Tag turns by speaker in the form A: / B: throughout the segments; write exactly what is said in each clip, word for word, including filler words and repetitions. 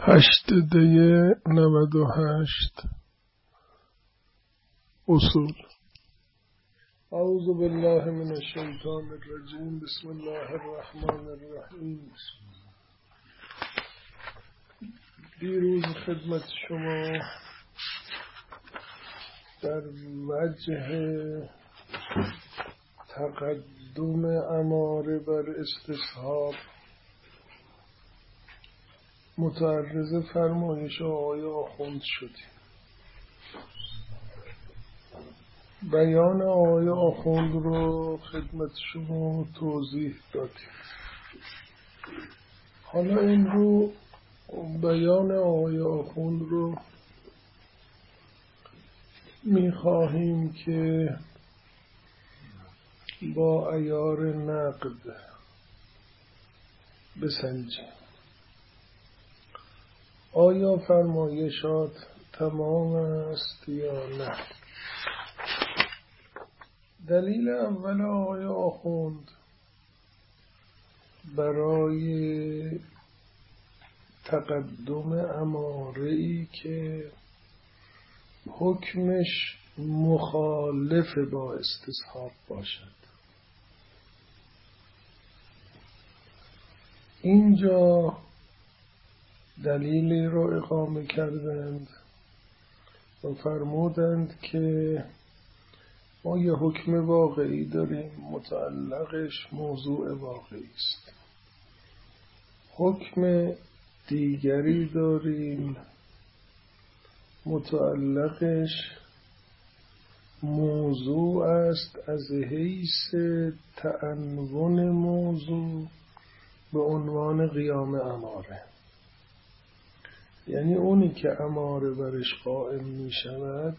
A: هشتده نود و هشت اصول. اعوذ بالله من الشیطان الرجیم. بسم الله الرحمن الرحیم. دیروز خدمت شما در وجه تقدم اماره بر استصحاب متعرض فرمایش آقای آخوند شدیم. بیان آقای آخوند رو خدمت شما توضیح دادیم. حالا این رو بیان آقای آخوند رو میخواهیم که با عیار نقد بسنجیم. آیا فرمایشات تمام است یا نه؟ دلیل اول آقای آخوند برای تقدم اماره‌ای که حکمش مخالف با استصحاب باشد. اینجا دلیلی رو اقامه کردند و فرمودند که ما یه حکم واقعی داریم، متعلقش موضوع واقعی است. حکم دیگری داریم، متعلقش موضوع است از حیث تعنون موضوع به عنوان قیام اماره. یعنی اونی که اماره برش قائم می شود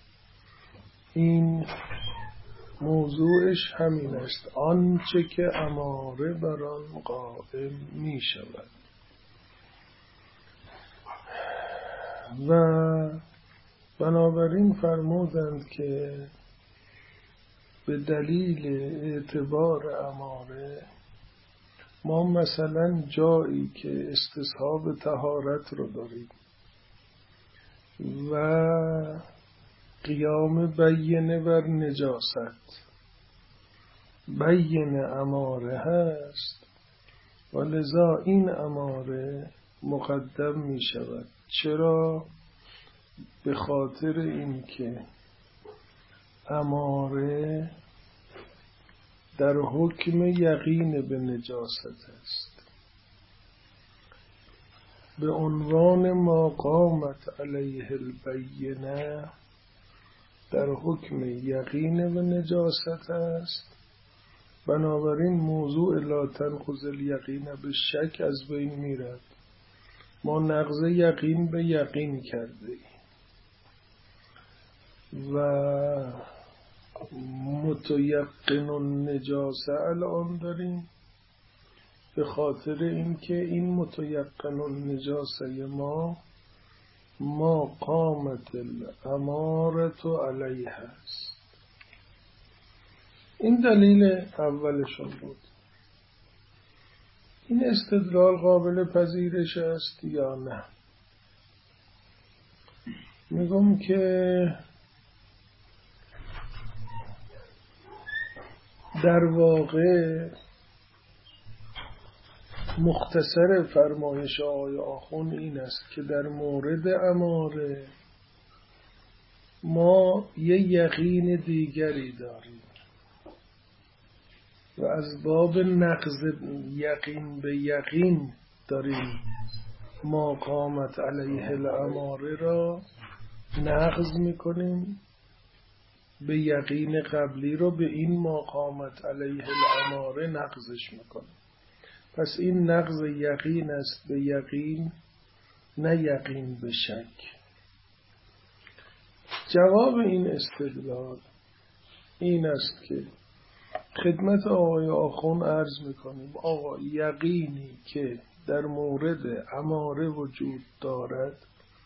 A: این موضوعش همین است، آنچه که اماره بر آن قائم می شود. و بنابراین فرمودند که به دلیل اعتبار اماره ما مثلا جایی که استصحاب طهارت رو داریم و قیام بینه بر نجاست، بینه اماره هست و لذا این اماره مقدم می شود. چرا؟ به خاطر اینکه اماره در حکم یقین به نجاست است، به عنوان ما قامت علیه البینه در حکم یقین به نجاست است. بنابراین موضوع لا تنقض الیقین به شک از بین میرد. ما نقض یقین به یقین کرده و متیقن النجاسه الان داریم، به خاطر اینکه این متیقن النجاسه ما ما قامت الامارة علیه است. این دلیل اولشون بود. این استدلال قابل پذیرش است یا نه؟ میگم که در واقع مختصر فرمایش آقای آخوند این است که در مورد اماره ما یه یقین دیگری داریم و از باب نقض یقین به یقین داریم ما قامت علیه الاماره را نقض میکنیم، به یقین قبلی رو به این ما قامت علیه الاماره نقضش میکنیم. پس این نقض یقین است به یقین، نه یقین به شک. جواب این استدلال این است که خدمت آقای آخوند عرض میکنیم آقا یقینی که در مورد اماره وجود دارد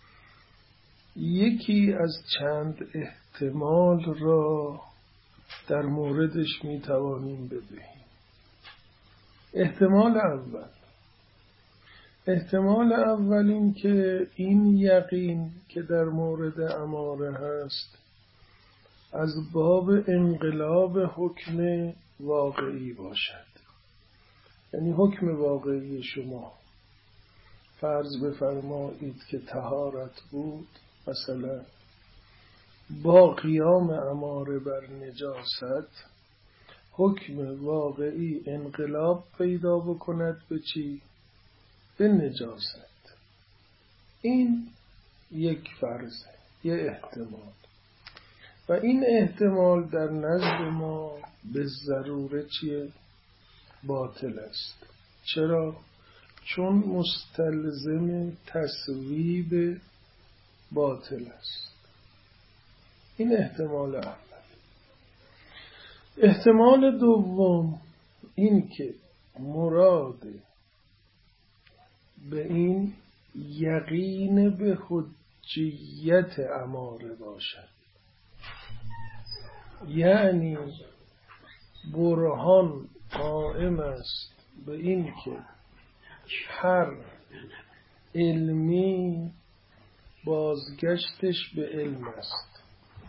A: یکی از چند احتمال را در موردش میتوانیم بدهیم. احتمال اول احتمال اول این که این یقین که در مورد اماره هست از باب انقلاب حکم واقعی باشد. یعنی حکم واقعی شما فرض بفرمایید که طهارت بود، مثلا با قیام اماره بر نجاست حکم واقعی انقلاب پیدا بکند به چی؟ به نجاست. این یک فرضه، یه احتمال، و این احتمال در نزد ما به ضروره چیه؟ باطل است. چرا؟ چون مستلزم تصویب باطل است. این احتمال اول. احتمال دوم این که مراد به این یقین به حجیت اماره باشد، یعنی برهان قائم است به این که هر علمی بازگشتش به علم است.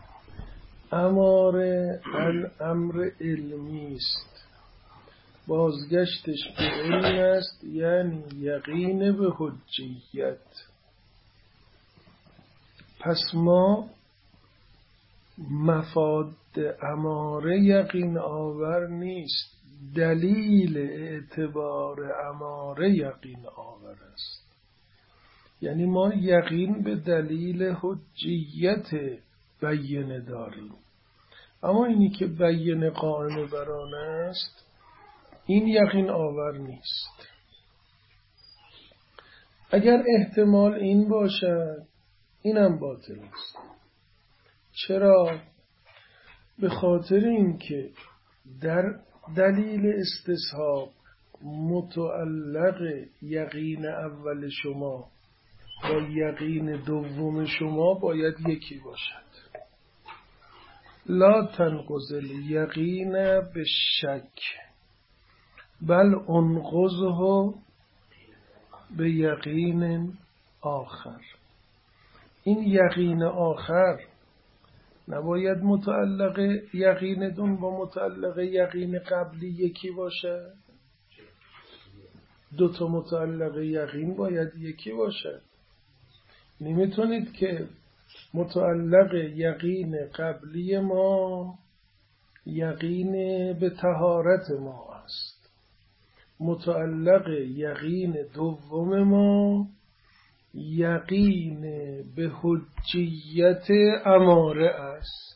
A: اماره الامر علمی است، بازگشتش به علم است، یعنی یقین به حجیت. پس ما مفاد اماره یقین آور نیست، دلیل اعتبار اماره یقین آور است. یعنی ما یقین به دلیل حجیت بیینه داریم، اما اینی که بیینه قائم بر آن است این یقین آور نیست. اگر احتمال این باشد اینم باطل است. چرا؟ به خاطر اینکه در دلیل استصحاب متعلق یقین اول شما با یقین دوم شما باید یکی باشد. لا تنقض الیقین به شک بل انقضه به یقین آخر. این یقین آخر نباید متعلق یقین دون با متعلق یقین قبلی یکی باشه. دو تا متعلق یقین باید یکی باشد. نمیتونید که متعلق یقین قبلی ما یقین به طهارت ما است، متعلق یقین دوم ما یقین به حجیت اماره است.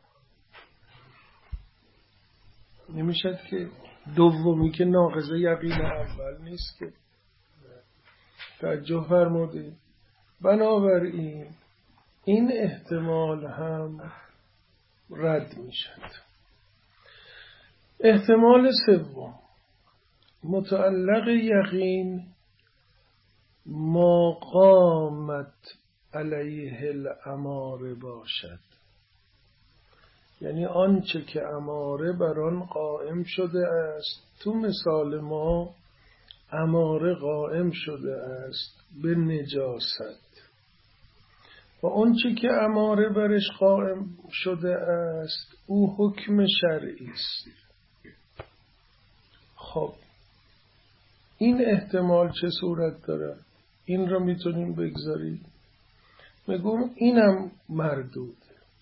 A: نمیشد که دومی که ناقض یقین اول نیست که. توجه فرمودید؟ بنابراین این احتمال هم رد میشد. احتمال سوم متعلق یقین ما قامت علیه الاماره باشد، یعنی آنچه که اماره بر آن قائم شده است. تو مثال ما اماره قائم شده است به نجاست و آنچه که اماره برش قائم شده است او حکم شرعی است. خب این احتمال چه صورت داره؟ این رو میتونیم بگذاریم. میگم اینم مردود.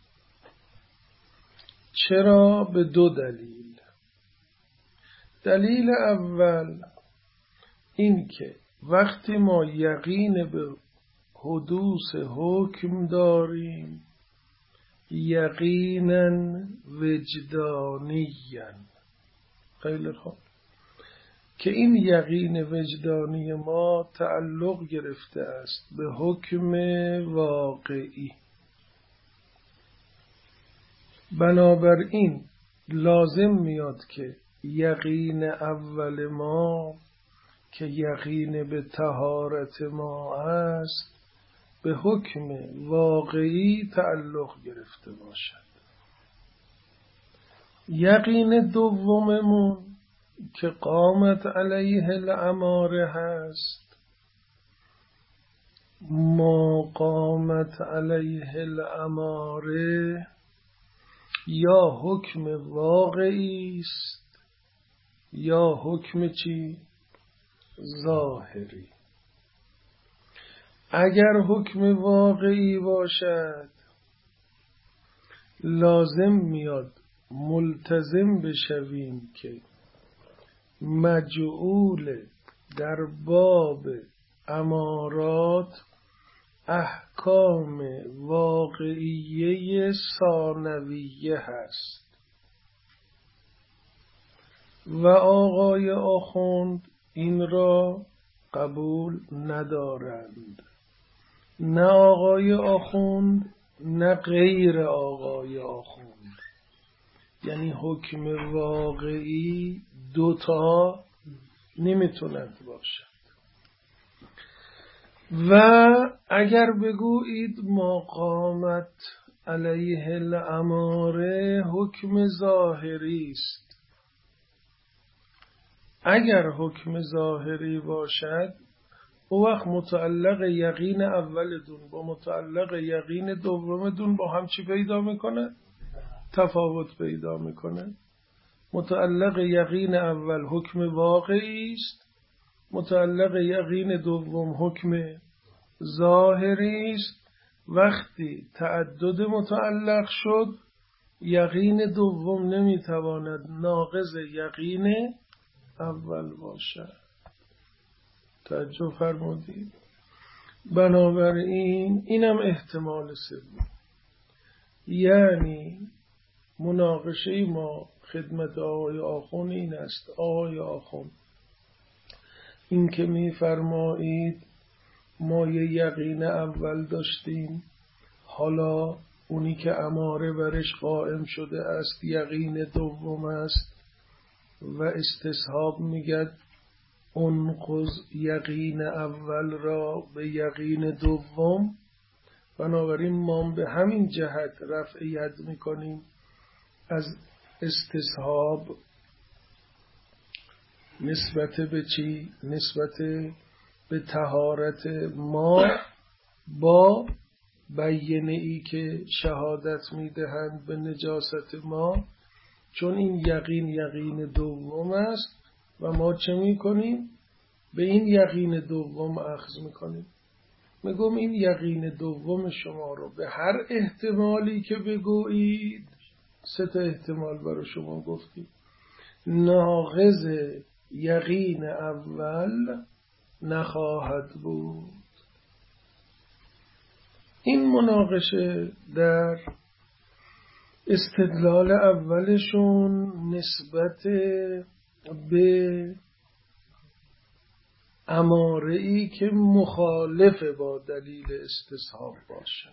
A: چرا؟ به دو دلیل. دلیل اول این که وقتی ما یقین به حدوث حکم داریم یقینا وجدانیاً، خیلی خوب، که این یقین وجدانی ما تعلق گرفته است به حکم واقعی. بنابراین لازم میاد که یقین اول ما که یقین به طهارت ما است به حکم واقعی تعلق گرفته باشد. یقین دوممون که قامت علیه الاماره هست ما قامت علیه الاماره یا حکم واقعی است یا حکم چی؟ ظاهری. اگر حکم واقعی باشد لازم میاد ملتزم بشویم که مجعول در باب امارات احکام واقعیه ثانویه هست و آقای آخوند این را قبول ندارند. نه آقای آخوند نه غیر آقای آخوند. یعنی حکم واقعی دوتا نمیتونند باشد. و اگر بگویید ما قامت علیه الاماره حکم ظاهری است، اگر حکم ظاهری باشد او وقت متعلق یقین اولتون با متعلق یقین دومتون با هم چی پیدا میکنه؟ تفاوت پیدا میکنه. متعلق یقین اول حکم واقعی است، متعلق یقین دوم حکم ظاهری است. وقتی تعدد متعلق شد یقین دوم نمیتواند ناقض یقین اول باشد. توجه فرمودید؟ بنابراین اینم احتمال سوم. یعنی مناقشه ما خدمت آقای آخوند این است: آقای آخوند، این که می فرمایید ما یه یقین اول داشتیم، حالا اونی که اماره برش قائم شده است یقین دوم است و استصحاب میگد انقض یقین اول را به یقین دوم. بنابراین ما به همین جهت رفع ید میکنیم از استصحاب نسبت به چی؟ نسبت به طهارت ما با بیینه ای که شهادت میدهند به نجاست ما، چون این یقین یقین دوم است و ما چه میکنیم؟ به این یقین دوم اخذ میکنیم. میگم این یقین دوم شما رو به هر احتمالی که بگویید، سه تا احتمال برای شما گفتیم، ناقض یقین اول نخواهد بود. این مناقشه در استدلال اولشون نسبت به اماره‌ای که مخالف با دلیل استصحاب باشد.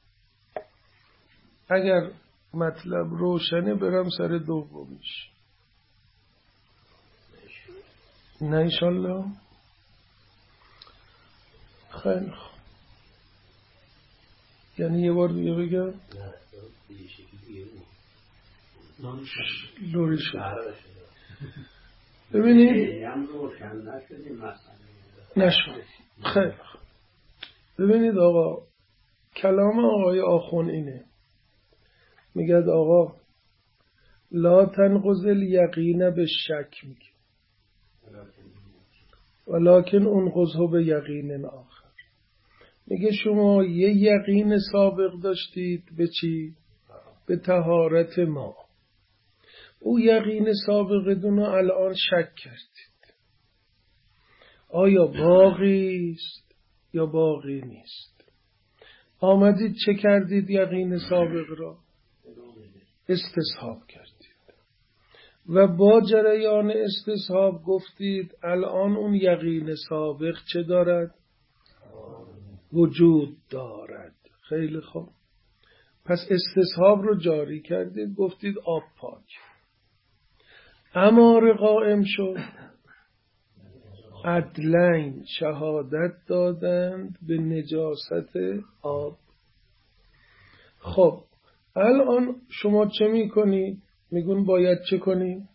A: اگر مطلب روشنه برم سر دومیش. نه انشالله. خیلی خوب. یعنی یه بار دیگه بگم لوری شد. ببینید نشد. خیلی خوب. ببینید آقا، کلام آقای آخوند اینه، میگه آقا لا تنقض الیقین به شک، میگه ولکن انقضه به یقین آخر. میگه شما یه یقین سابق داشتید به چی؟ به طهارت ما. او یقین سابقتون رو الان شک کردید، آیا باقی است یا باقی نیست. آمدید چه کردید؟ یقین سابق را استصحاب کردید و با جریان استصحاب گفتید الان اون یقین سابق چه دارد؟ وجود دارد. خیلی خوب. پس استصحاب رو جاری کردید، گفتید آب پاک. اماره قائم شد، عدلین شهادت دادند به نجاست آب. خب الان شما چه میکنید؟ میگون باید چه کنیم؟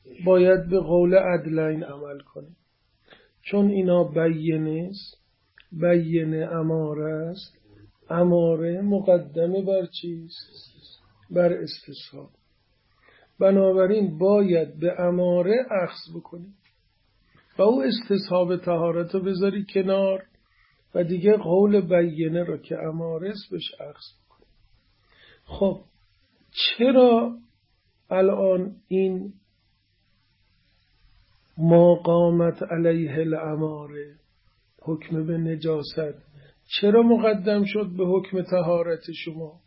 A: باید به قول عدلین عمل کنیم، چون اینا بیینه است. بیینه اماره است. اماره مقدمه بر چیست؟ بر استصحاب. بنابراین باید به اماره اخذ بکنی و او استصحاب طهارت رو بذاری کنار و دیگه قول بیینه رو که اماره است بهش اخذ بکنی. خب چرا الان این ما قامت علیه الاماره حکم به نجاست چرا مقدم شد به حکم طهارت شما؟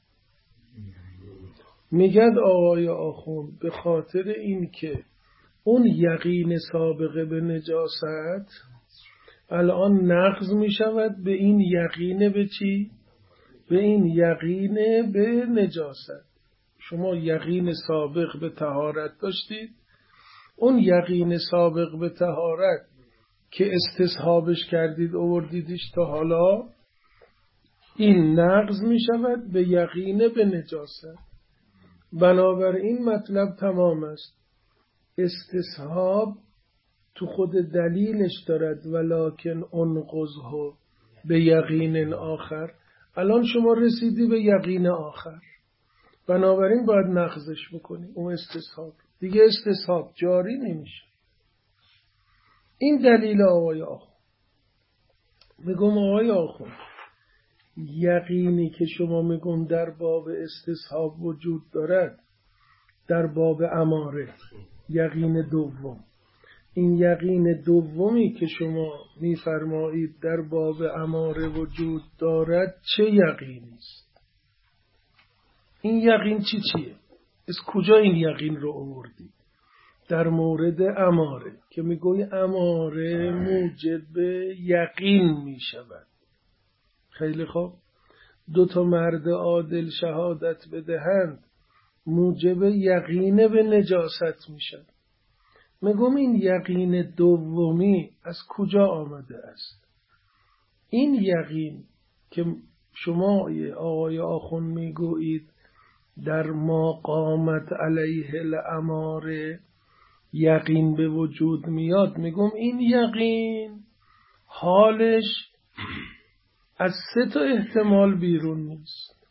A: میگد آقای آخوند به خاطر این که اون یقین سابقه به نجاست الان نقض می شود به این یقین به چی؟ به این یقین به نجاست. شما یقین سابق به طهارت داشتید، اون یقین سابق به طهارت که استصحابش کردید آوردیدش تا حالا، این نقض می شود به یقین به نجاست. بنابراین مطلب تمام است. استصحاب تو خود دلیلش دارد ولکن انقضه به یقین آخر. الان شما رسیدی به یقین آخر، بنابراین باید نقضش بکنی اون استصحاب، دیگه استصحاب جاری نمیشه. این دلیل آقای آخوند. میگم آقای آخوند یقینی که شما میگم در باب استصحاب وجود دارد در باب اماره، یقین دوم، این یقین دومی که شما میفرمایید در باب اماره وجود دارد چه یقینی است؟ این یقین چی چیه؟ از کجا این یقین رو آوردید؟ در مورد اماره که میگوی اماره موجب یقین میشود. خیلی خوب، دو تا مرد عادل شهادت بدهند موجب یقین به نجاست میشن. میگم این یقین دومی از کجا آمده است؟ این یقین که شما آقای آخوند میگویید در ما قامت علیه الاماره یقین به وجود میاد، میگم این یقین حالش از سه تا احتمال بیرون نیست.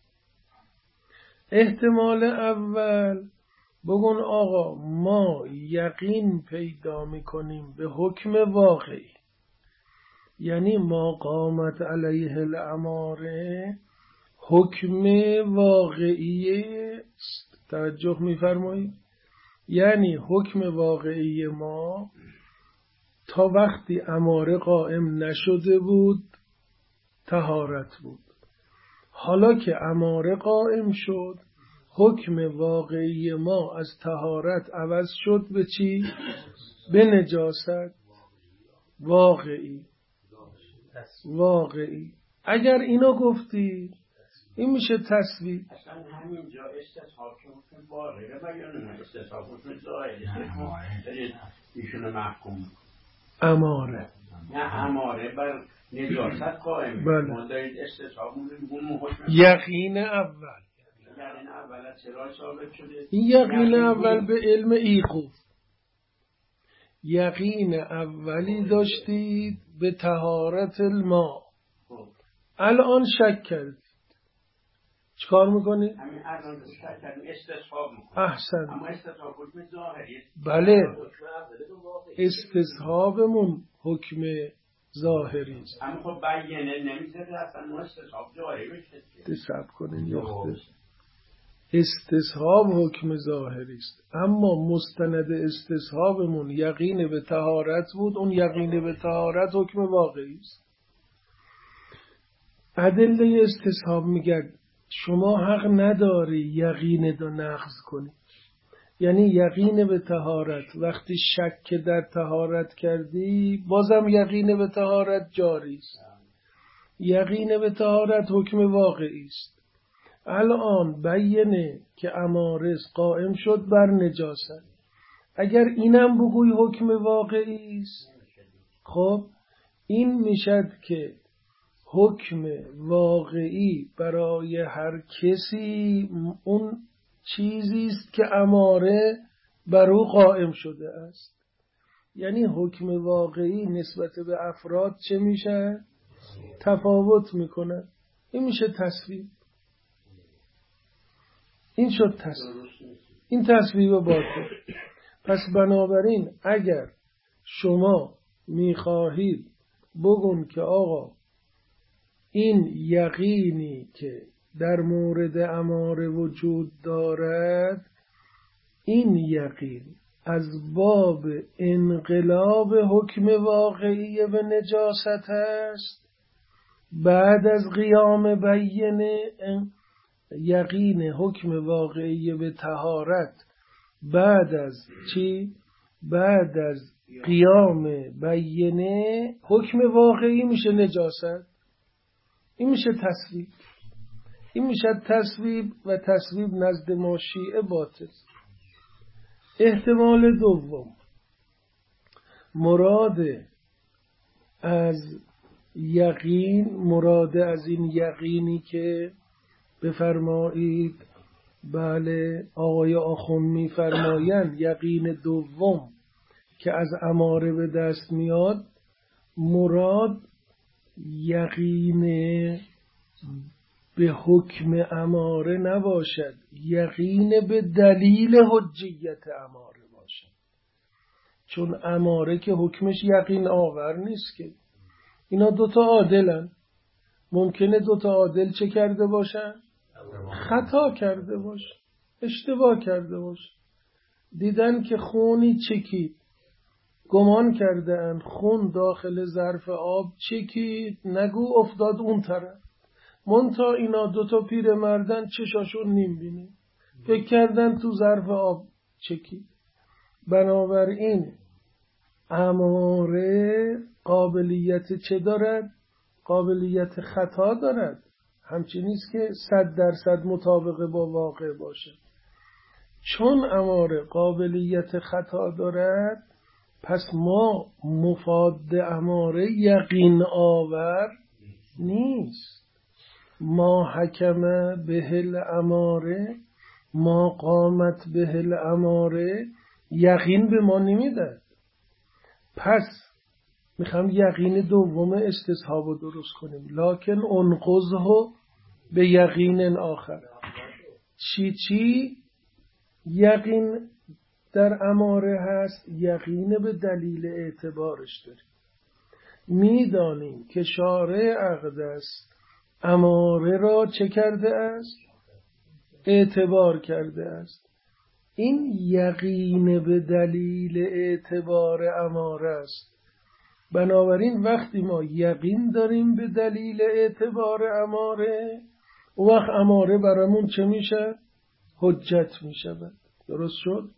A: احتمال اول بگن آقا ما یقین پیدا میکنیم به حکم واقعی، یعنی ما قامت علیه الاماره حکم واقعی است. توجه میفرمایید؟ یعنی حکم واقعی ما تا وقتی اماره قائم نشده بود طهارت بود. حالا که اماره قائم شد حکم واقعی ما از طهارت عوض شد به چی؟ به نجاست واقعی. واقعی اگر اینو گفتی این میشه تصویب.
B: اصلا همینجا استصحاب که حکم واقعی رو بیانه، استصحاب حکم ظاهری ایشون محکوم
A: اماره
B: نه اماره بر نجاست قائم.
A: بله.
B: ما دارید استصحاب میگیم حکم
A: یقین اول.
B: یقین اول چرا ثابت شده؟
A: این یقین اول به علم ایقوف. یقین اولی داشتید به طهارت الماء، الان شک کردید، چیکار میکنید؟
B: همین الان شک کردیم استصحاب میکنید.
A: احسن.
B: اما استصحاب حکم ظاهری.
A: بله، استصحابمون حکم ظاهری است.
B: اما خب بیانه نمیذاره اصلا ما استصحاب جاری بشه.
A: دسب کنین یخته. استصحاب حکم ظاهری است، اما مستند استصحابمون یقین به طهارت بود، اون یقین به طهارت حکم واقعی است. ادله استصحاب میگه شما حق نداری یقین دو نقض کنی، یعنی یقین به طهارت وقتی شک در طهارت کردی بازم یقین به طهارت جاری است. یقین به طهارت حکم واقعی است. الان بیینه که امارس قائم شد بر نجاست، اگر اینم بگوی حکم واقعی است، خب این میشد که حکم واقعی برای هر کسی اون چیزی است که اماره بر او قائم شده است. یعنی حکم واقعی نسبت به افراد چه میشه؟ تفاوت میکنن. این میشه تصویب. این شد تصویب. این تصویب باطل. پس بنابراین اگر شما میخواهید بگون که آقا این یقینی که در مورد اماره وجود دارد، این یقین از باب انقلاب حکم واقعی به نجاست است، بعد از قیام بینه یقین حکم واقعی به طهارت بعد از چی؟ بعد از قیام بینه حکم واقعی میشه نجاست. این میشه تصویب. این میشه تصویب و تصویب نزد ما شیعه باطل. احتمال دوم، مراد از یقین، مراد از این یقینی که بفرمایید بله آقای آخوند میفرمایند یقین دوم که از اماره به دست میاد، مراد یقین به حکم اماره نباشد، یقین به دلیل حجیت اماره باشد. چون اماره که حکمش یقین آور نیست که. اینا دوتا عادلن. ممکنه دوتا عادل چه کرده باشن؟ خطا کرده باش، اشتباه کرده باش. دیدن که خونی چکید، گمان کرده ان خون داخل ظرف آب چکید، نگو افتاد اون طرف. منتها اینا دوتا پیر مردن چشاشون نیم بینه، فکر کردن تو ظرف آب چکید. بنابراین اماره قابلیت چه دارد؟ قابلیت خطا دارد. همچین نیست که صد درصد مطابق با واقع باشه. چون اماره قابلیت خطا دارد، پس ما مفاد اماره یقین آور نیست. ما حکم بهل اماره، ما قامت بهل اماره، یقین به ما نمیده. پس میخوام یقین دوم استصحاب رو درست کنیم. لکن انقضه به یقین آخر. چی چی یقین در اماره هست؟ یقین به دلیل اعتبارش داریم. میدانیم که شارع عقد است اماره را چه کرده است؟ اعتبار کرده است. این یقین به دلیل اعتبار اماره است. بنابراین وقتی ما یقین داریم به دلیل اعتبار اماره، اون وقت اماره برامون چه میشه؟ حجت میشه. درست شد؟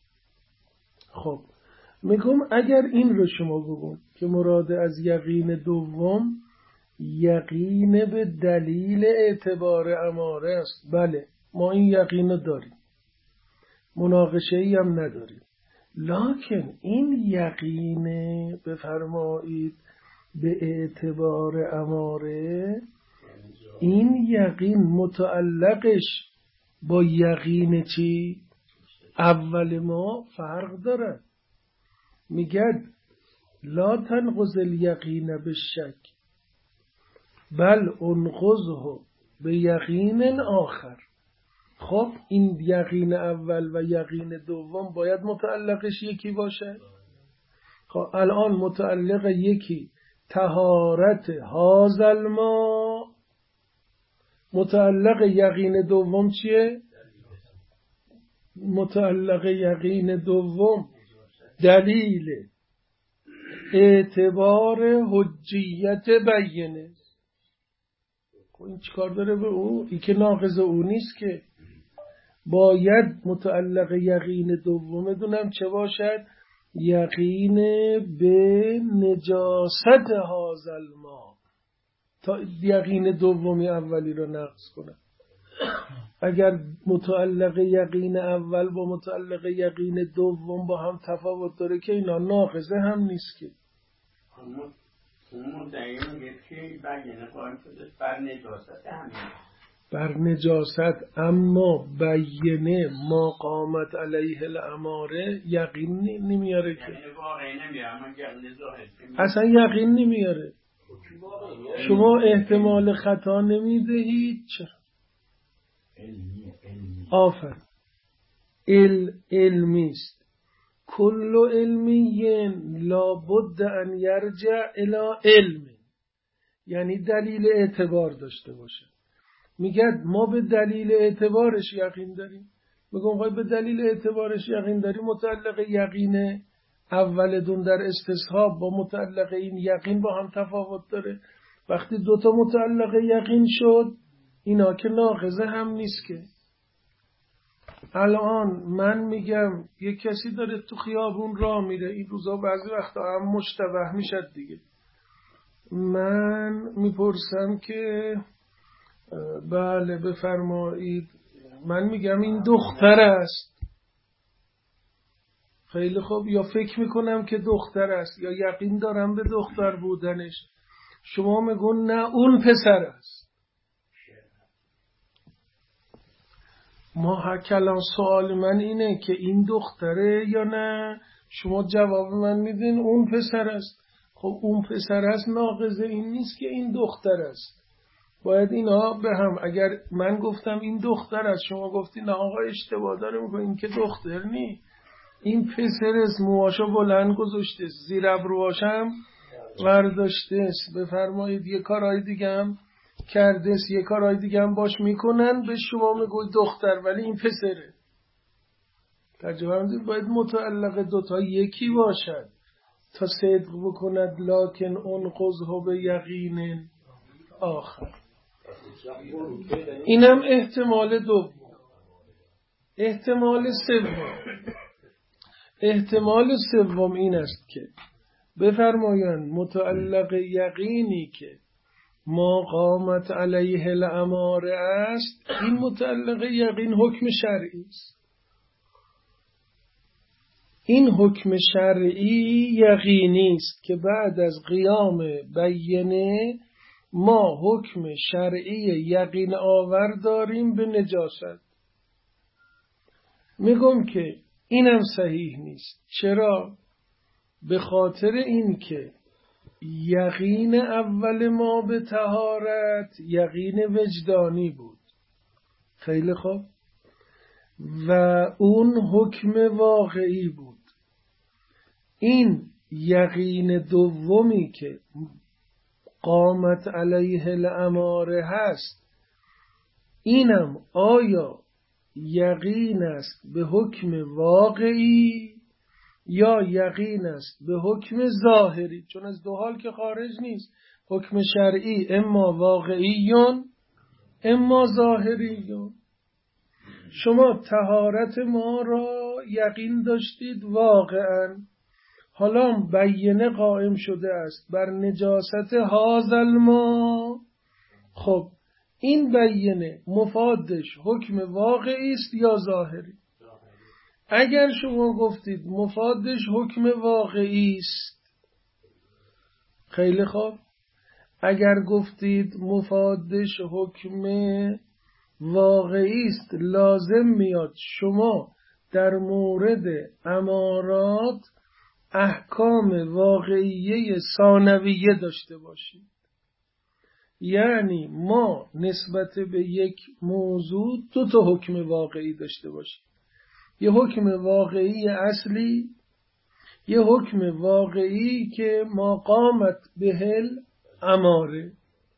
A: خب میگم اگر این رو شما بگون که مراد از یقین دوم یقین به دلیل اعتبار اماره است، بله ما این یقین رو داریم، مناقشه ای هم نداریم. لکن این یقین بفرمایید به اعتبار اماره، این یقین متعلقش با یقین چی؟ اول ما فرق داره. میگد لا تنقض الیقین بالشک بل انقضه به یقین آخر. خب این یقین اول و یقین دوم باید متعلقش یکی باشه. خب الان متعلق یکی طهارت هذا ما، متعلق یقین دوم چیه؟ متعلق یقین دوم دلیل اعتبار حجیت بینه. این چیکار داره به او؟ این که ناقض او نیست که. باید متعلق یقین دوم دونم چه باشد؟ یقین به نجاست هذا الماء، تا یقین دومی اولی رو نقض کنه. اگر متعلق یقین اول با متعلق یقین دوم با هم تفاوت داره که اینا ناقضه هم نیست که.
B: اون دقیقا میگه که بینه قائم شده بر نجاست همین،
A: بر نجاست، اما بینه ما قامت علیه الاماره یقین نمیاره که.
B: یعنی واقعی نمیاره، اما یقین ظاهر
A: اصلا یقین نمیاره. شما احتمال خطا نمیدهید. چرا؟ آفر ال علمیست. کل علمی لابد ان یرجع الی علم، یعنی دلیل اعتبار داشته باشه. میگه ما به دلیل اعتبارش یقین داریم. میگم خواهی به دلیل اعتبارش یقین داریم، متعلق یقین اولدون در استصحاب با متعلق این یقین با هم تفاوت داره. وقتی دوتا متعلق یقین شد، اینا که ناقضه هم نیست که. الان من میگم یک کسی داره تو خیابون راه میره، این روزا بعضی وقتا هم مشتبه میشد دیگه. من میپرسم که بله بفرمایید، من میگم این دختر است. خیلی خوب، یا فکر میکنم که دختر است یا یقین دارم به دختر بودنش. شما میگون نه اون پسر است. ما هکلان سوال من اینه که این دختره یا نه، شما جواب من میدین اون پسر است. خب اون پسر است ناقضه این نیست که این دختر است. باید اینا به هم، اگر من گفتم این دختر است شما گفتین نه آقا اشتباه داره میکنه، این که دختر نی، این پسر است، موهاشو بلند گذاشته، زیر ابروهاشم ورداشته. بفرمایید یه کارهای دیگه هم کرده، یه کارهای دیگه هم باش میکنن، به شما میگوی دختر ولی این پسره. ترجمه باید متعلق دوتا یکی باشد تا صدق بکند، لکن اون قضه به یقین آخر. اینم احتمال دوم. احتمال سوم احتمال سوم این است که بفرمایند متعلق یقینی که ما قامت علیه الاماره است، این متعلق یقین حکم شرعی است. این حکم شرعی یقینی است که بعد از قیام بینه ما حکم شرعی یقین آور داریم به نجاست. میگم که اینم صحیح نیست. چرا؟ به خاطر این که یقین اول ما به طهارت یقین وجدانی بود. خیلی خوب، و اون حکم واقعی بود. این یقین دومی که قامت علیه الاماره هست، اینم آیا یقین است به حکم واقعی یا یقین است به حکم ظاهری؟ چون از دو حال که خارج نیست. حکم شرعی اما واقعیون اما ظاهریون. شما طهارت ما را یقین داشتید واقعا، حالا بینه قائم شده است بر نجاست هذا الماء. خب این بینه مفادش حکم واقعی است یا ظاهری؟ اگر شما گفتید مفادش حکم واقعی است، خیلی خوب. اگر گفتید مفادش حکم واقعی است، لازم میاد شما در مورد امارات احکام واقعیه ثانویه داشته باشید. یعنی ما نسبت به یک موضوع دو تا حکم واقعی داشته باشیم. یه حکم واقعی اصلی، یه حکم واقعی که ما قامت بهل اماره.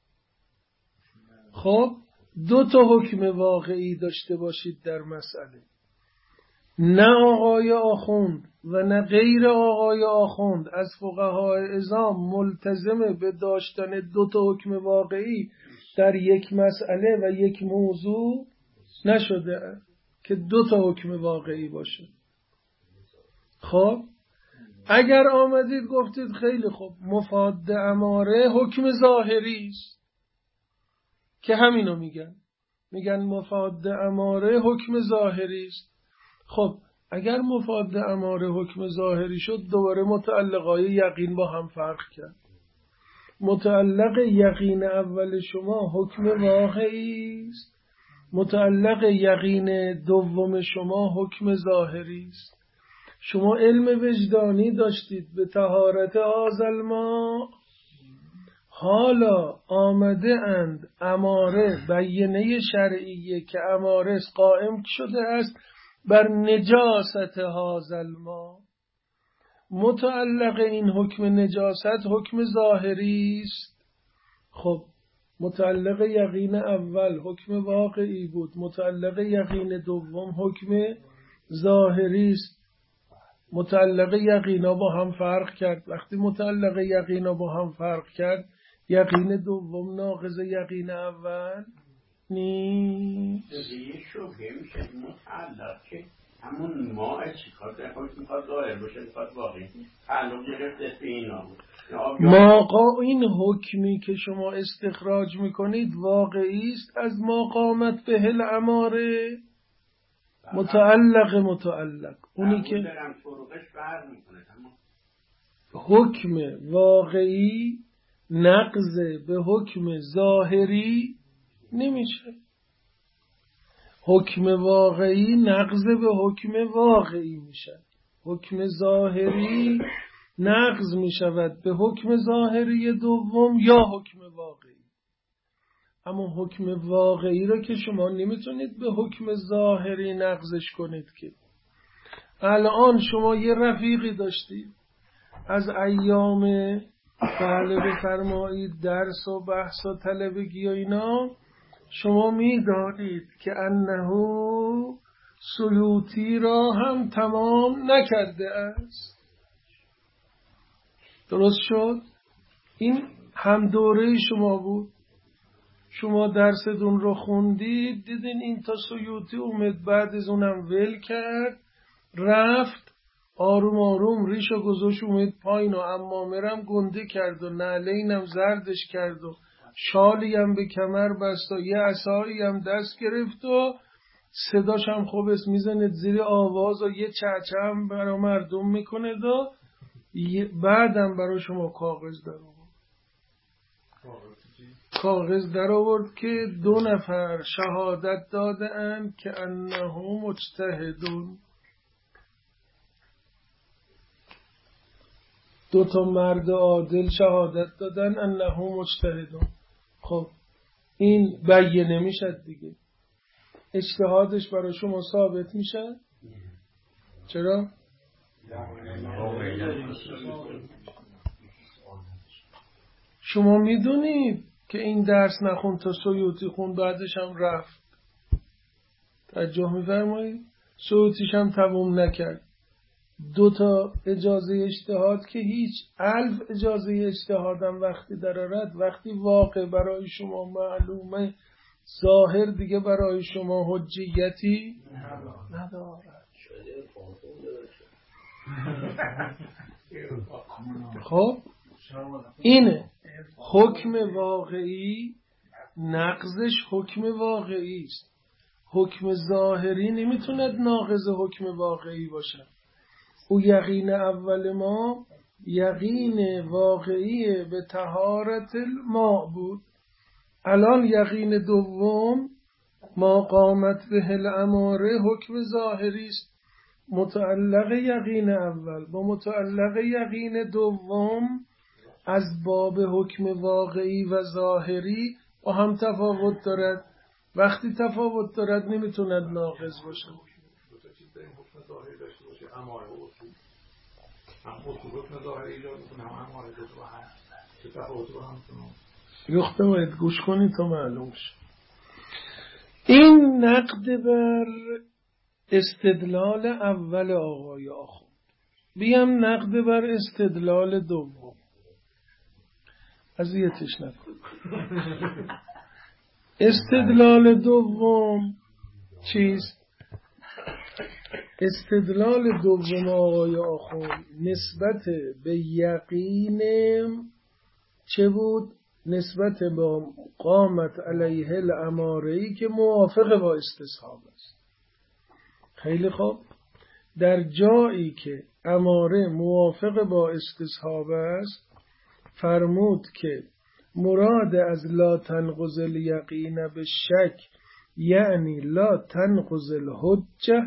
A: خب دو تا حکم واقعی داشته باشید در مسئله. نه آقای آخوند و نه غیر آقای آخوند از فقهای عظام ملتزم به داشتن دو تا حکم واقعی در یک مسئله و یک موضوع نشده که دو تا حکم واقعی باشه. خب اگر آمدید گفتید خیلی خوب مفاد اماره حکم ظاهری است، که همینو میگن میگن مفاد اماره حکم ظاهری است. خب اگر مفاد اماره حکم ظاهری شد، دوباره متعلقای یقین با هم فرق کرد. متعلق یقین اول شما حکم واقعی است، متعلق یقین دوم شما حکم ظاهری است. شما علم وجدانی داشتید به طهارت هذا الماء، حالا آمده اند اماره، بیانه شرعیه که اماره قائم شده است بر نجاست هذا الماء. متعلق این حکم نجاست حکم ظاهری است. خب متعلق یقین اول حکم واقعی بود، متعلق یقین دوم حکم ظاهری است. متعلق یقینا با هم فرق کرد. وقتی متعلق یقینا با هم فرق کرد، یقین دوم ناقض یقین اول نیست.
B: دیگه شبهه میشه متعلق که همون ما چیکار کنه، خودش میخواد ظاهر باشه، میخواد واقعی تعلق گرفته به اینا بود.
A: ماقا این حکمی که شما استخراج میکنید واقعی است از ما قامت به الاماره. متعلق متعلق اونی که حکم واقعی نقض به حکم ظاهری نمیشه. حکم واقعی نقض به حکم واقعی میشه، حکم ظاهری نقض میشود به حکم ظاهری دوم یا حکم واقعی. اما حکم واقعی رو که شما نمیتونید به حکم ظاهری نقضش کنید. که الان شما یه رفیقی داشتید از ایام بله بفرمایید درس و بحث و طلبگی و اینا، شما میدانید که انه سیوطی را هم تمام نکرده است. درست شد؟ این هم دوره شما بود، شما درستون رو خوندید، دیدین این تا سیوطی اومد، بعد از اونم ول کرد رفت، آروم آروم ریشو گذاشت اومد پایین و عمامرم گنده کرد و نعلینم زردش کرد و شالی هم به کمر بست و یه عصایی هم دست گرفت و صداش هم خوب است میزنه زیر آواز و یه چهچه هم برای مردم میکنه و بعدم برای شما کاغذ در آورد. کاغذ در آورد که دو نفر شهادت داده اند که انه مجتهدون. دو تا مرد عادل شهادت دادن انه مجتهدون. خب این بیانه میشد دیگه، اجتهادش برای شما ثابت میشه. چرا؟ شما میدونید که این درس نخون تا سیوطی خون، بعدش هم رفت. توجه میفرمایید؟ سیوطیش هم تموم نکرد. دو تا اجازه اجتهاد که هیچ، الف اجازه اجتهادم وقتی درارد، وقتی واقع برای شما معلومه، ظاهر دیگه برای شما حجیتی ندارد. خب اینه حکم واقعی، نقضش حکم واقعی است. حکم ظاهری نمیتوند ناقض حکم واقعی باشد. او یقین اول ما یقین واقعی به طهارت الماء بود. الان یقین دوم ما قامت به الاماره حکم ظاهری است. متعلق یقین اول با متعلق یقین دوم از باب حکم واقعی و ظاهری با هم تفاوت دارد. وقتی تفاوت دارد نمیتوند ناقض باشه.
C: اماره و اصول هم اصول حکم ظاهری ایجاد میکنه، هم اماره و هم چه تفاوتی با هم کنه.
A: یخته باید گوش کنی تا معلوم شه. این نقد بر استدلال اول آقای آخوند. بیم نقد بر استدلال دوم. اذیتش نکن. استدلال دوم چیست؟ استدلال دوم آقای آخوند نسبت به یقین چه بود؟ نسبت با قامت علیه الاماره‌ای که موافق با استصحاب است. خیلی خوب، در جایی که اماره موافق با استصحاب است فرمود که مراد از لا تنقض الیقین به شک یعنی لا تنقض الحجه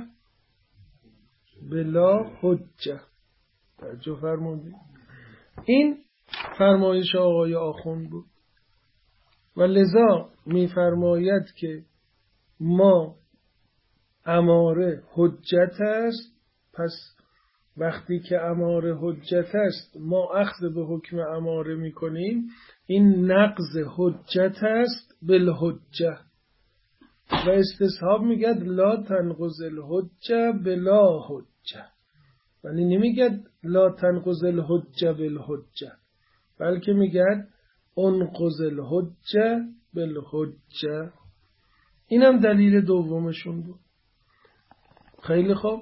A: بلا حجه. توجه فرمودید؟ این فرمایش آقای آخوند بود و لذا می‌فرماید که ما اماره حجت است. پس وقتی که اماره حجت است ما اخذ به حکم اماره می‌کنیم، این نقض حجت است بالحجه. و استصحاب میگد لا تنقض الحجه بلا حجه، ولی نمیگد لا تنقض الحجه بالحجه، بلکه میگد انقض الحجه بالحجه. اینم دلیل دومشون بود. خیلی خوب،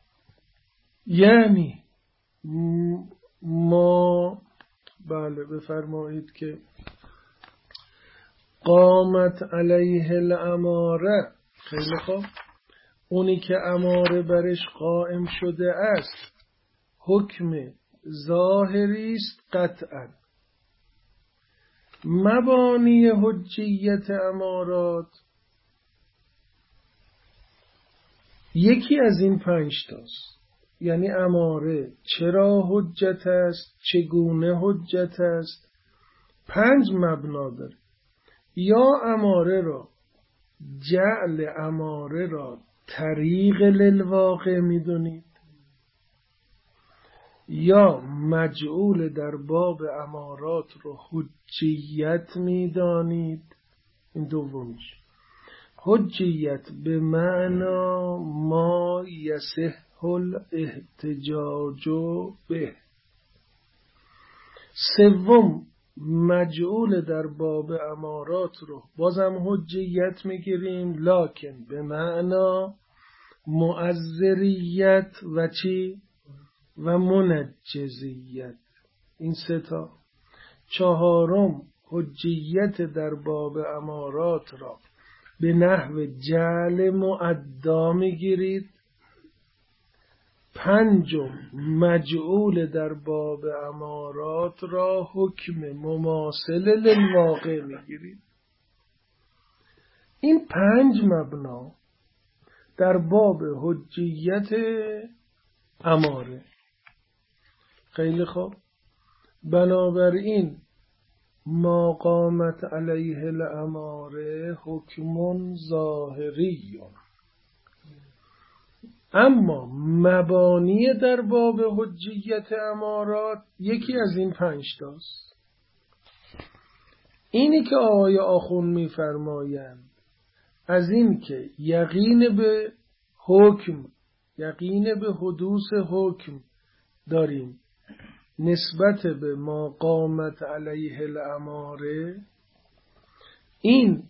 A: یعنی ما بله بفرمایید که قامت علیه الاماره. خیلی خوب، اونی که اماره برش قائم شده است حکم ظاهری است قطعا. مبانی حجیت امارات یکی از این پنج تاست. یعنی اماره چرا حجت است، چگونه حجت است، پنج مبنا داره. یا اماره را جعل اماره را طریق للواقع میدونید، یا مجعول در باب امارات رو حجیت میدانید. این دومیش. حجیت به معنا ما یصح الاحتجاج به. سوم مجعول در باب امارات رو بازم حجیت میگیریم، لکن به معنا معذریت و چی؟ و منجزیت. این سه تا. چهارم حجیت در باب امارات را به نحو جعل معدا میگیرید. پنجم مجعول در باب امارات را حکم مماثل للواقع میگیرید. این پنج مبنا در باب حجیت اماره. خیلی خوب، بنابراین ما قامت علیه الاماره حکم ظاهری. اما مبانی در باب حجیت امارات یکی از این پنج تاست. اینی که آقای آخوند می‌فرمایند از این که یقین به حکم، یقین به حدوث حکم داریم نسبت به ما قامت علیه الاماره، این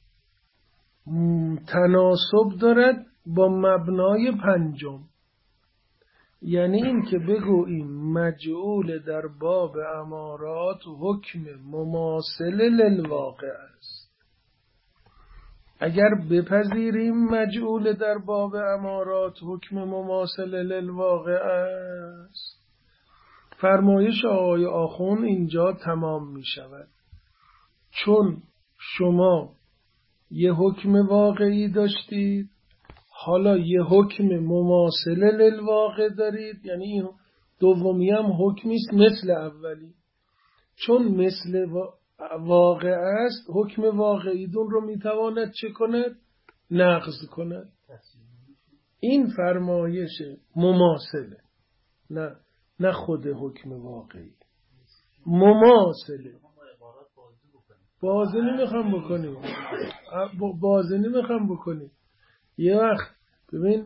A: تناسب دارد با مبنای پنجم. یعنی این که بگوییم مجعول در باب امارات حکم مماثل للواقع است. اگر بپذیریم مجعول در باب امارات حکم مماثل للواقع است، فرمایش آقای آخوند اینجا تمام می شود. چون شما یه حکم واقعی داشتید، حالا یه حکم مماثل للواقع دارید، یعنی این دومی هم حکمی است مثل اولی. چون مثل واقع است، حکم واقعی دون رو میتواند چه کند؟ نقض کند. این فرمایش مماثله، نه نه خود حکم واقعی، مماثله. بازی نمیخوام بکنیم بازی نمیخوام بکنیم یه وقت ببین،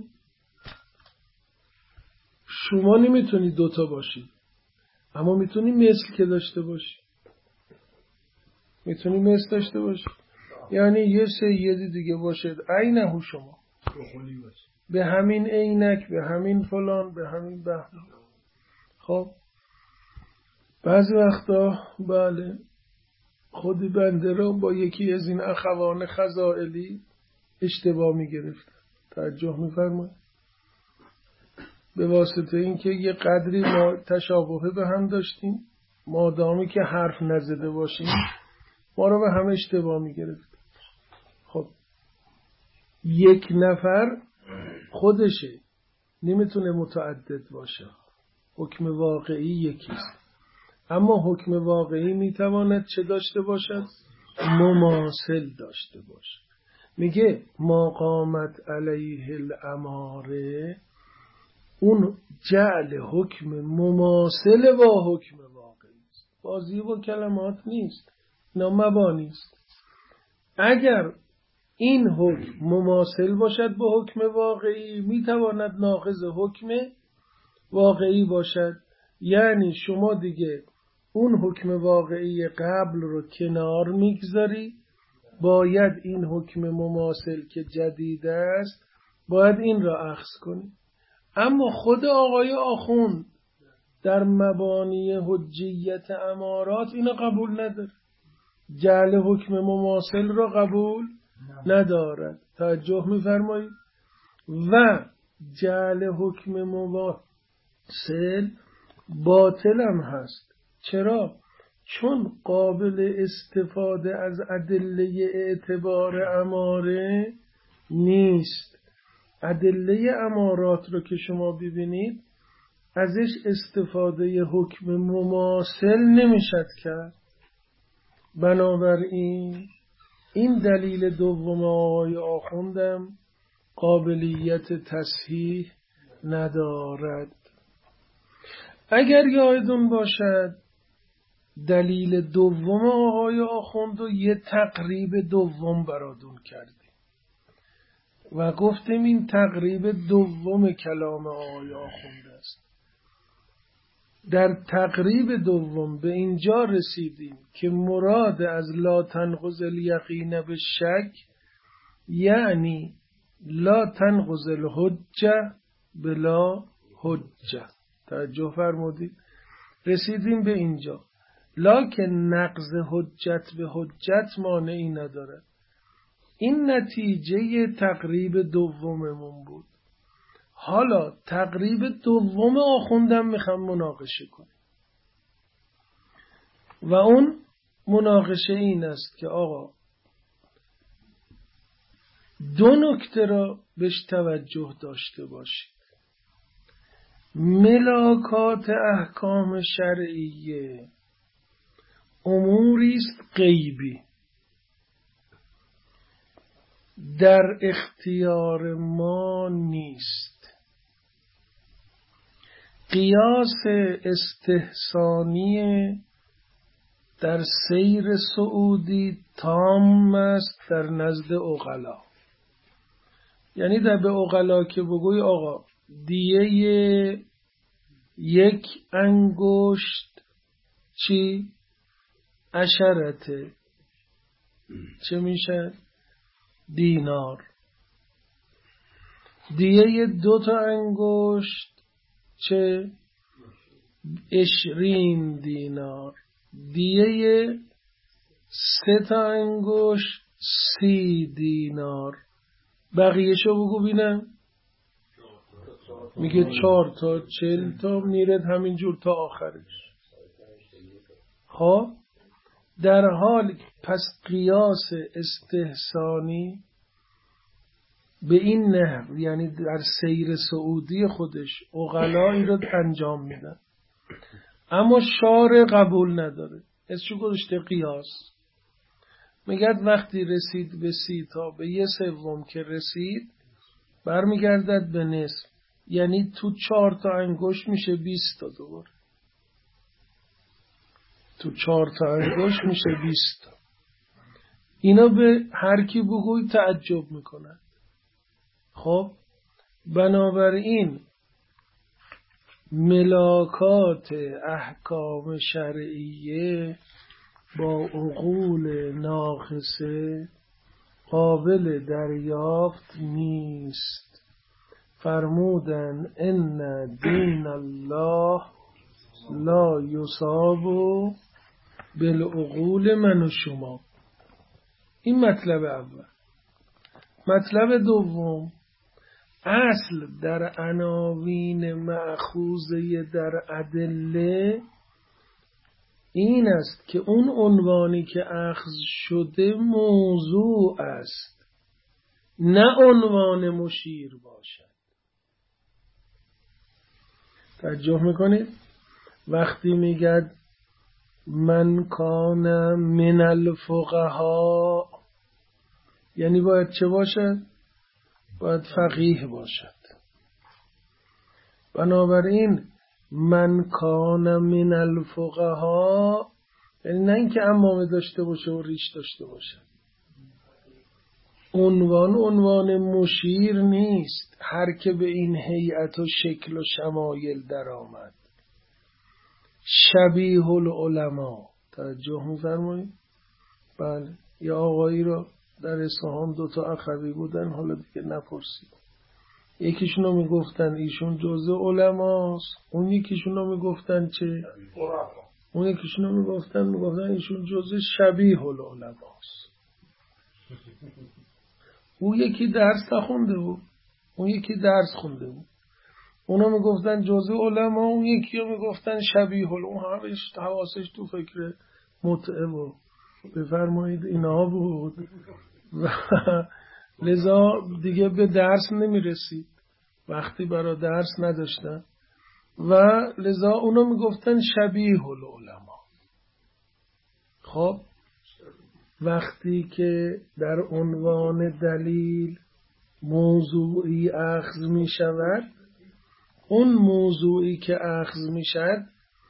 A: شما نمیتونی دوتا باشی، اما میتونی مثل که داشته باشی. میتونی مثل داشته باشی، یعنی یه سیدی دیگه باشه عینه شما، به همین عینک، به همین فلان، به همین بهمان. خب بعضی وقتا بله خودی بنده رو با یکی از این اخوان خزائلی اشتباه میگرفت. توجه میفرمایید؟ به واسطه اینکه یه قدری ما تشابه به هم داشتیم، مادامی که حرف نزده باشیم ما رو به هم اشتباه میگرفت. خب یک نفر خودشه، نمیتونه متعدد باشه. حکم واقعی یکیست. اما حکم واقعی میتواند چه داشته باشد؟ مماثل داشته باشد. میگه ما قامت علیه الاماره، اون جعل حکم مماثل با حکم واقعی است. بازی با کلمات نیست، اینا مبانی است. اگر این حکم مماثل باشد با حکم واقعی، میتواند ناقض حکم واقعی باشد. یعنی شما دیگه اون حکم واقعی قبل رو کنار میگذاری، باید این حکم مماثل که جدید است باید این را اخذ کنی. اما خود آقای آخوند در مبانی حجیت امارات اینو قبول نداره، جعل حکم مماثل را قبول ندارد. توجه می‌فرمایید؟ و جعل حکم مماثل باطل هم هست. چرا؟ چون قابل استفاده از ادله اعتبار اماره نیست. ادله امارات رو که شما ببینید ازش استفاده حکم مماثل نمیشد کرد. بنابراین این دلیل دوم آقای آخوندم قابلیت تصحیح ندارد. اگر یادتون باشد دلیل دوم آقای آخوند رو یه تقریب دوم براتون کردیم و گفتیم این تقریب دوم کلام آقای آخوند است. در تقریب دوم به اینجا رسیدیم که مراد از لا تنقض الیقین به شک یعنی لا تنقض الحجه بلا حجه. توجه فرمودید؟ رسیدیم به اینجا. لکن نقض حجت به حجت مانعی نداره. این نتیجه تقریب دوممون بود. حالا تقریب دوم آخوندم میخوام مناقشه کنیم و اون مناقشه این است که آقا دو نکته را بهش توجه داشته باشید. ملاکات احکام شرعیه اموری است غیبی در اختیار ما نیست. قیاس استحسانی در سیر سعودی تام است در نزد عقلا. یعنی در به عقلا که بگوی آقا دیه یک انگشت چی؟ عشرته چه میشه؟ دینار. دیه دو تا انگشت چه؟ عشرین دینار. دیه سه تا انگشت سی دینار. بقیهشو بگو بینم. میگه چهار تا چل تا میرد همینجور تا آخرش. خب در حال پس قیاس استحسانی به این نحو یعنی در سیر سعودی خودش عقلایی رو انجام میدن، اما شارع قبول نداره. ازشو گذاشته قیاس. میگه وقتی رسید به سی تا به یه سوم که رسید برمیگردد به نصف، یعنی تو چهار تا انگشت میشه بیست تا دوباره. تو چهار تا انگشت میشه بیست تا. اینا به هر کی بگوی تعجب میکنن. خب بنابراین ملاکات احکام شرعیه با عقول ناقصه قابل دریافت نیست. فرمودن ان دین الله لا یصاب بالعقول من و شما. این مطلب اول. مطلب دوم، اصل در عناوین مأخوذه در ادله این است که اون عنوانی که اخذ شده موضوع است، نه عنوان مشیر باشد. توجه میکنید؟ وقتی میگد من کان من الفقها، یعنی باید چه باشد؟ باید فقیه باشد. بنابراین من کان من الفقها یعنی نه اینکه عمامه داشته باشه و ریش داشته باشه. عنوان عنوان مشیر نیست، هر که به این هیئت و شکل و شمایل در آمد. شبیه العلماء، توجه می‌فرمایید؟ بله، یا آقایی را در اصفهان دوتا اخوی بودن، حالا دیگه نپرسید. یکیشون رو میگفتن ایشون جزء علماست، اون یکیشون رو میگفتن چه؟ اون یکیشون رو میگفتن میگفتن ایشون جزء شبیه العلماست. اون یکی درس نخونده بود، اون یکی درس خونده بود. اونا میگفتن جزء علما، اون یکی رو میگفتن شبیه العلما. اون همش حواسش تو فکر متعه و بفرمایید اینا بود و لذا دیگه به درس نمیرسید، وقتی برای درس نداشتن و لذا اونا میگفتن شبیه العلما. خب وقتی که در عنوان دلیل موضوعی اخذ می شود، اون موضوعی که اخذ می شد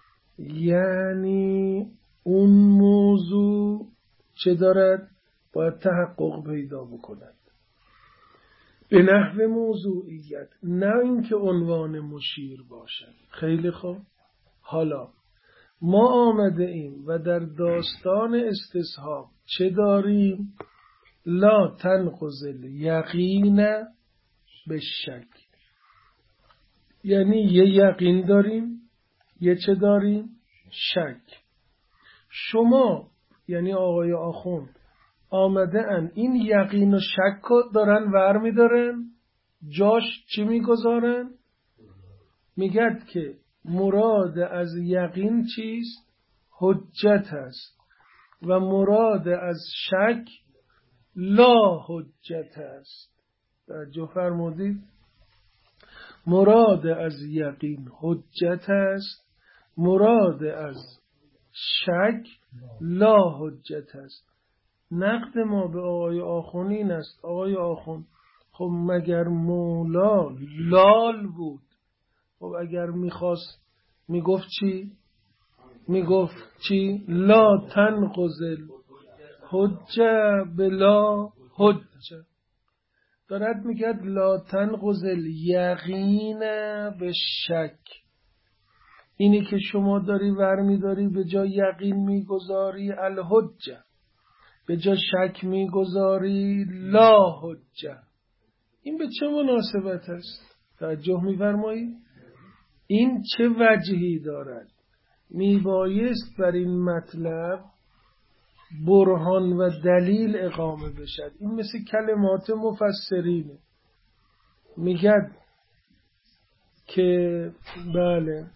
A: یعنی اون موضوع چه دارد؟ باید تحقق پیدا بکند به نحو موضوعیت، نه اینکه عنوان مشیر باشد. خیلی خوب، حالا ما آمده ایم و در داستان استصحاب چه داریم؟ لا تنقض الیقین بالشک، یعنی یه یقین داریم، یه چه داریم؟ شک. شما یعنی آقای آخوند آمده ان این یقین و شک دارن ور می دارن، جاش چی می گذارن؟ میگد که مراد از یقین چیست؟ حجت است و مراد از شک لا حجت است. توجه فرمودید؟ مراد از یقین حجت است، مراد از شک لا حجت است. نقد ما به آقای آخوند این است: آقای آخوند خب مگر مولا لال بود؟ خب اگر میخواست میگفت چی؟ میگفت چی؟ لا تنقض حجه بلا حجه. دارد میگه لا تنقض یقین به شک. اینی که شما داری ور میداری به جا یقین میگذاری الحجه، به جا شک میگذاری لا حجه. این به چه مناسبت است؟ توجه میفرمایید؟ این چه وجهی دارد؟ میبایست بر این مطلب برهان و دلیل اقامه بشد. این مثل کلمات مفسرینه، میگد که بله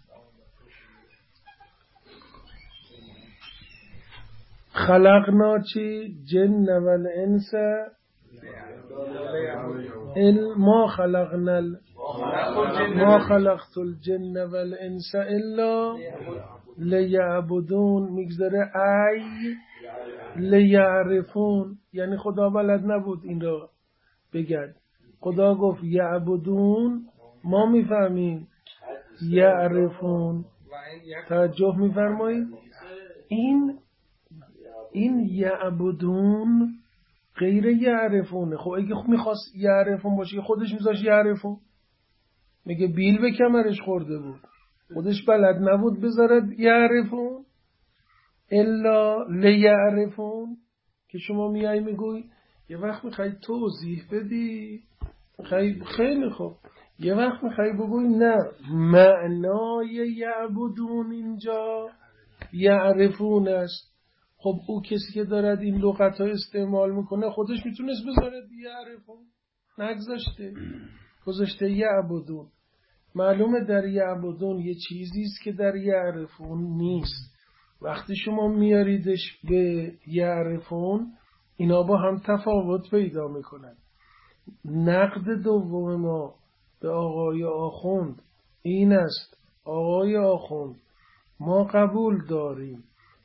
A: خلقنا چی جن و الانس ما خلقنا ما خلقت الجن و الانس الا لیعبدون. میگذره ای لیعرفون، یعنی خدا بلد نبود این را بگد. خدا گفت یعبدون، ما میفهمیم یعرفون. توجه میفرمایید؟ این این یعبدون غیر یعرفونه. خب اگه میخواست یعرفون باشه خودش میذاش یعرفون. میگه بیل به کمرش خورده بود، خودش بلد نبود بذارد یعرفون. الا لیعرفون که شما میای میگوی یه وقت میخوای توضیح بدی، خیلی خیلی خوب، یه وقت میخوای بگوی نه معنای یعبدون اینجا یعرفون است. خب او کسی که دارد این لغت ها استعمال میکنه خودش میتونست بذارد یعرفون، نگذاشته، گذاشته یعبدون. معلومه در یعبدون یه چیزی است که در یعرفون نیست. وقتی شما میاریدش به یعرفون اینا با هم تفاوت پیدا میکنن. نقد دوم ما به آقای آخوند این است: آقای آخوند ما قبول داریم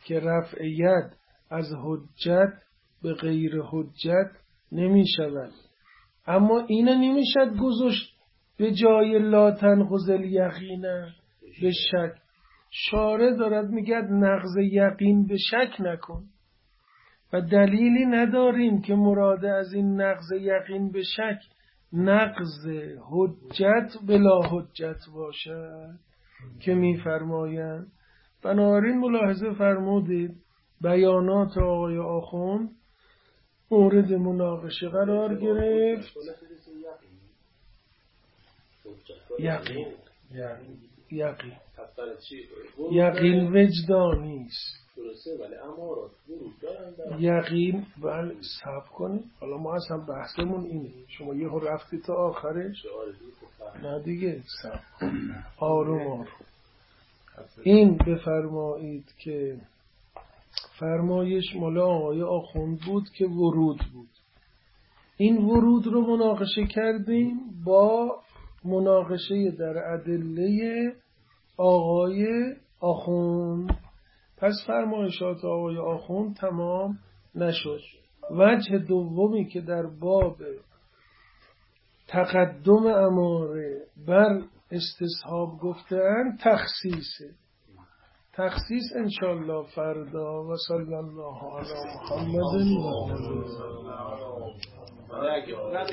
A: که رفع ید از حجت به غیر حجت نمی شود. اما اینه نمیشد گذاشت به جای لا تنقض الیقینه به شک. شارع دارد میگه نقض یقین به شک نکن و دلیلی نداریم که مراد از این نقض یقین به شک نقض حجت بلا حجت باشد که میفرمایند. بنابراین ملاحظه فرمودید بیانات آقای آخوند مورد مناقشه قرار گرفت. یقین یقین یقین وجدانی است. یقین بله صبر کنید. حالا ما اصلا بحثمون اینه. شما یه رفتی تا آخرش نه دیگه صبر آروم آروم. این بفرمایید که فرمایش مال آقای آخوند بود که ورود بود. این ورود رو مناقشه کردیم با مناقشه در ادله آقای آخوند. پس فرمایشات آقای آخوند تمام نشد. وجه دومی که در باب تقدم اماره بر استصحاب گفتن تخصیصه. تخصیص انشالله فردا. و صلی الله علی محمد و